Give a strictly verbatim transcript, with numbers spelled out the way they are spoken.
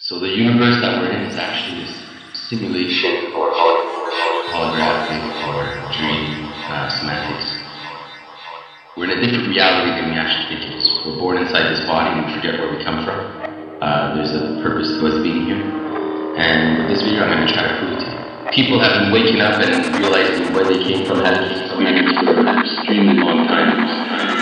So the universe that we're in is actually this simulation or holographic or dream uh, semantics. We're in a different reality than we actually think it is. We're born inside this body and we forget where we come from. Uh, there's a purpose to us being here. And with this video, I'm going to try to prove it to you. People have been waking up and realizing where they came from, having came from, for an extremely long time.